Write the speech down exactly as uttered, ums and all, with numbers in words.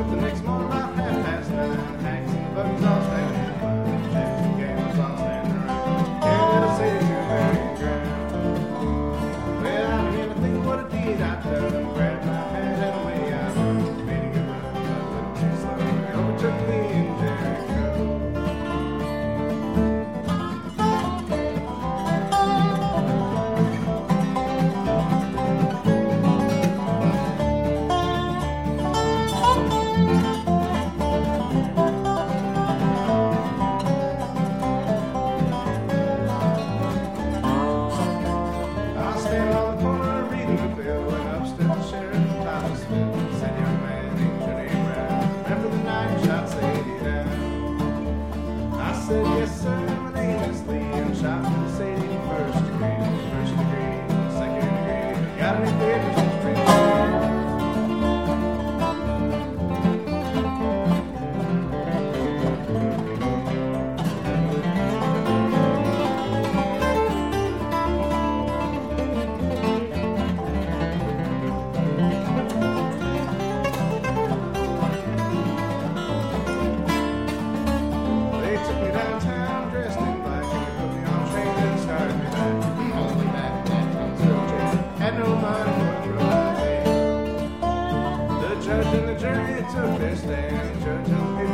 up the next morning about half past nine. Hacks and the buggies all standing in line. Jacks and gamblers all standing around. Can't let us say to burying ground. Well, I began to think what a deed I'd done. Grabbed my hat and away I run. Made a good run, but a little too slow. It overtook me in Jericho. Took their stand, judge on